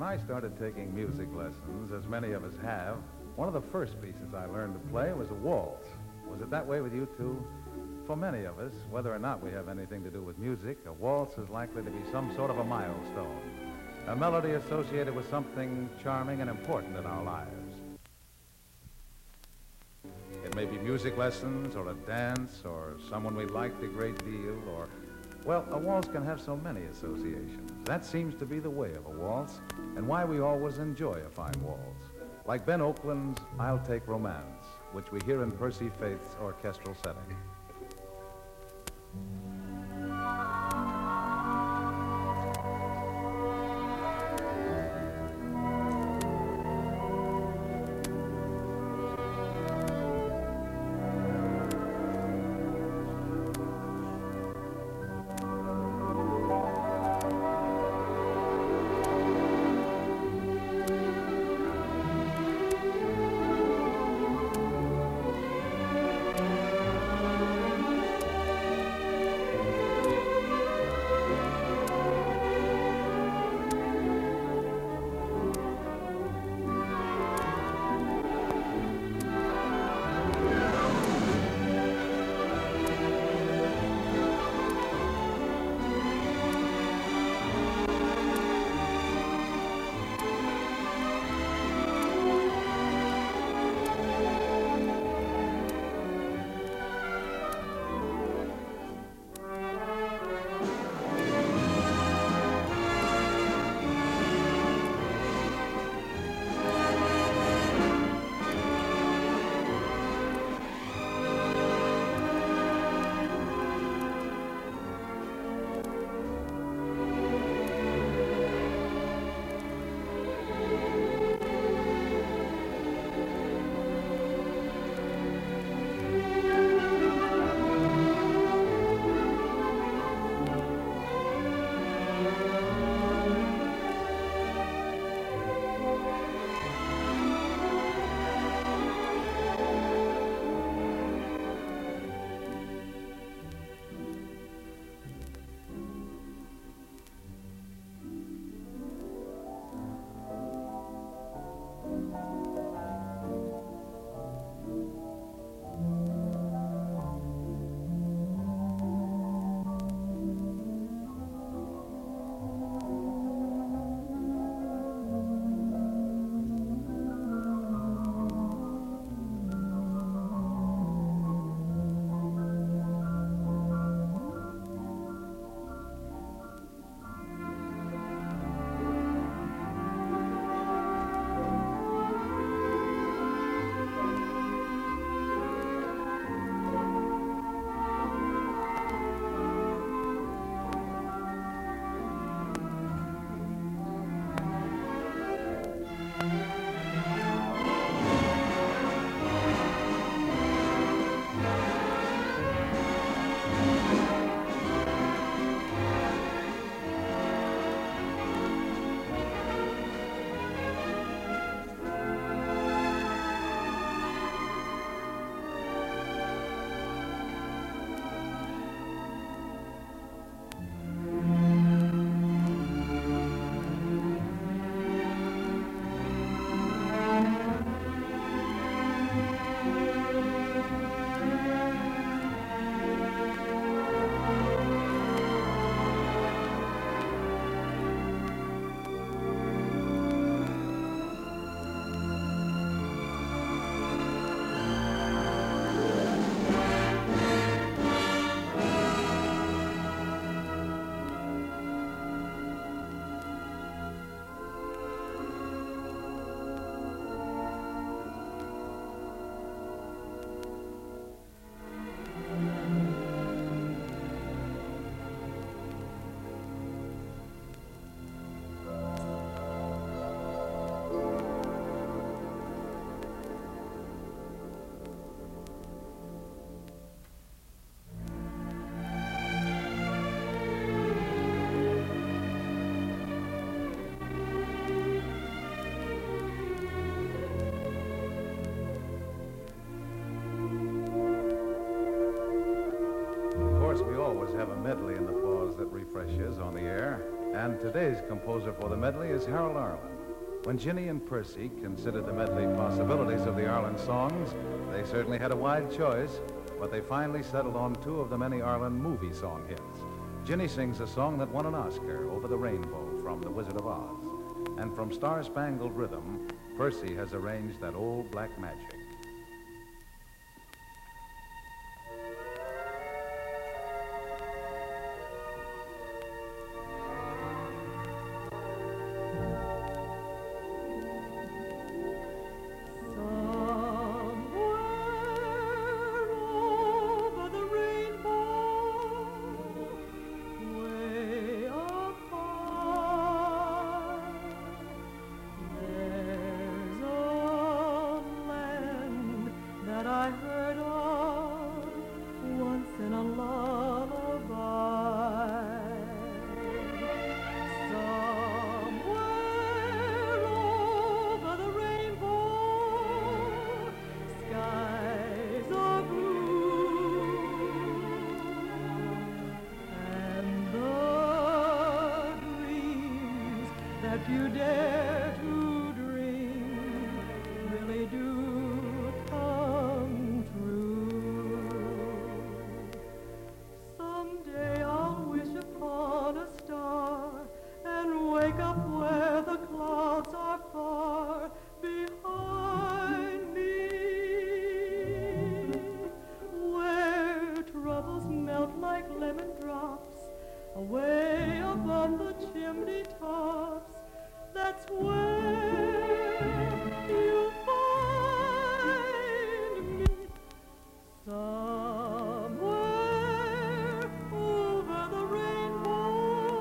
I started taking music lessons, as many of us have, one of the first pieces I learned to play was a waltz. Was it that way with you, too? For many of us, whether or not we have anything to do with music, a waltz is likely to be some sort of a milestone, a melody associated with something charming and important in our lives. It may be music lessons, or a dance, or someone we liked a great deal, or, well, a waltz can have so many associations. That seems to be the way of a waltz, and why we always enjoy a fine waltz. Like Ben Oakland's I'll Take Romance, which we hear in Percy Faith's orchestral setting. Have a medley in the pause that refreshes on the air. And today's composer for the medley is Harold Arlen. When Ginny and Percy considered the medley possibilities of the Arlen songs, they certainly had a wide choice, but they finally settled on two of the many Arlen movie song hits. Ginny sings a song that won an Oscar, Over the Rainbow, from The Wizard of Oz. And from Star Spangled Rhythm, Percy has arranged that old Black Magic. I heard of once in a lullaby. Somewhere over the rainbow, skies are blue, and the dreams that you dare to dream really do come true. Someday I'll wish upon a star and wake up where the clouds are far behind me, where troubles melt like lemon drops away above the chimney tops. That's where you'll find me. Somewhere over the rainbow,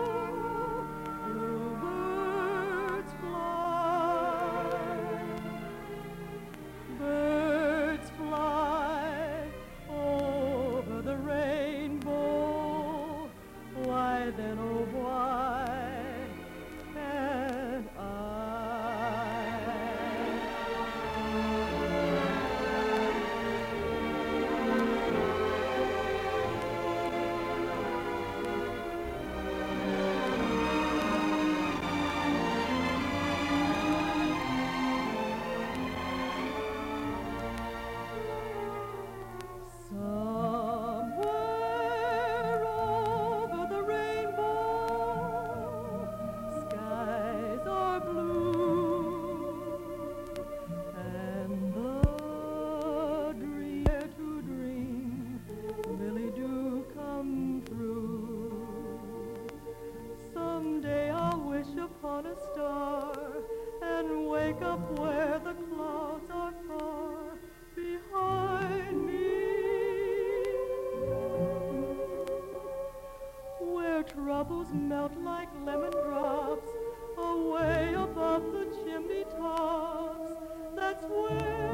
bluebirds fly. Birds fly over the rainbow. Why then, oh why can't I? Somewhere over the rainbow, skies are blue, and the dream to dream really do come true. Someday I'll wish upon a star and wake up where the clouds are far behind me, where troubles melt like lemon drops away above the chimney tops. That's where